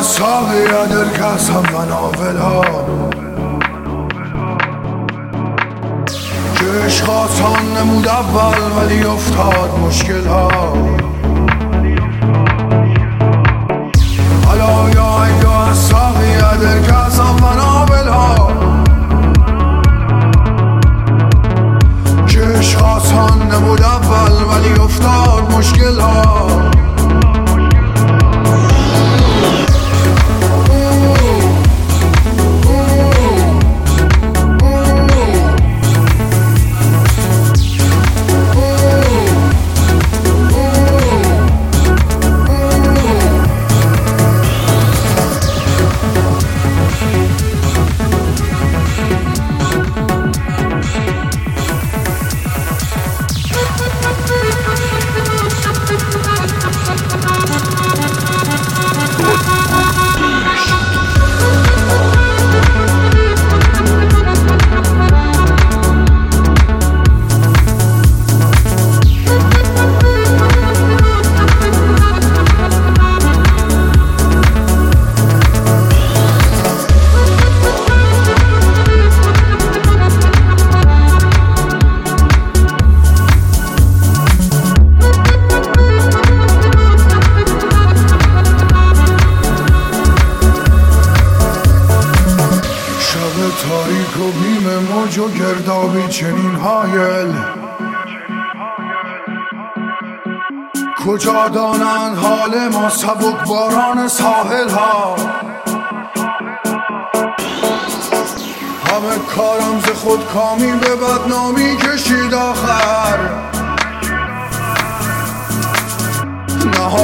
ساقی دل کسم و ناول ها که عشق آسان نمود اول ولی افتاد مشکل ها. حالا یا ساقی دل کسم و ناول ها که عشق آسان نمود اول ولی افتاد مشکل ها. تاریک و بیم موج و گردابی چنین هایل کجا دانند حال ما سبک باران ساحل ها. همه کارم ز خود کامی به بدنامی کشید آخر.